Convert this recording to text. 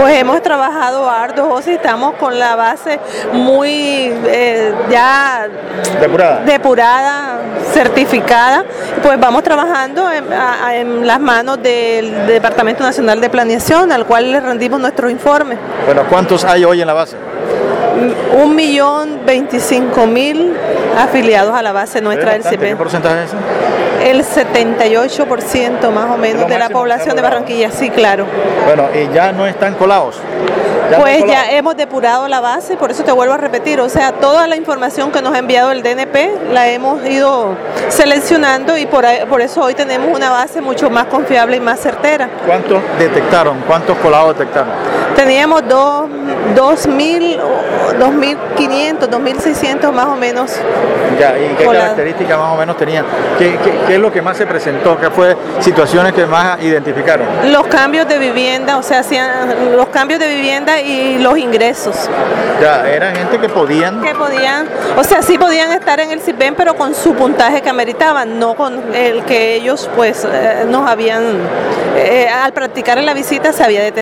Pues hemos trabajado arduo, José, estamos con la base muy ya depurada, certificada, pues vamos trabajando en las manos del Departamento Nacional de Planeación, al cual le rendimos nuestro informe. Bueno, ¿cuántos hay hoy en la base? 1.025.000 afiliados a la base nuestra del CIPEN. ¿Qué porcentaje es ese? El 78% más o menos de la población de Barranquilla, sí, claro. Bueno, ¿y ya no están colados? Pues ya hemos depurado la base, por eso te vuelvo a repetir, o sea, toda la información que nos ha enviado el DNP la hemos ido seleccionando y por eso hoy tenemos una base mucho más confiable y más certera. ¿Cuántos detectaron? ¿Cuántos colados detectaron? Teníamos 2.000, 2.500, 2.600 más o menos. Ya, ¿y qué características más o menos tenían? ¿Qué es lo que más se presentó? ¿Qué fue situaciones que más identificaron? Los cambios de vivienda, o sea, los cambios de vivienda y los ingresos. Ya, eran gente que podían, o sea, sí podían estar en el CIPEN, pero con su puntaje que ameritaban, no con el que ellos pues nos habían, al practicar en la visita se había detectado.